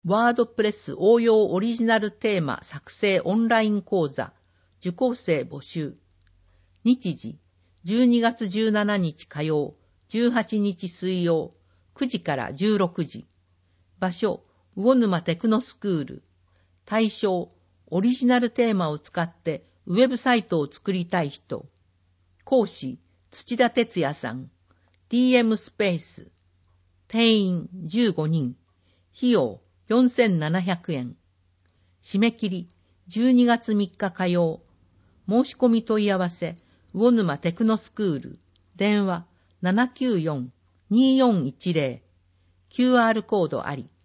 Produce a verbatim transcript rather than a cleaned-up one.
ワードプレス応用オリジナルテーマ作成オンライン講座受講生募集。日時じゅうにがつじゅうしちにち火曜、じゅうはちにち水曜、くじからじゅうろくじ。場所、魚沼テクノスクール。対象、オリジナルテーマを使ってウェブサイトを作りたい人。講師、土田哲也さん。ディーエム スペース。定員じゅうごにん。費用よんせんななひゃくえん。締め切りじゅうにがつみっか火曜。申し込み問い合わせ、魚沼テクノスクール。電話 ななきゅうよん にーよんいちゼロ。キューアール コードあり。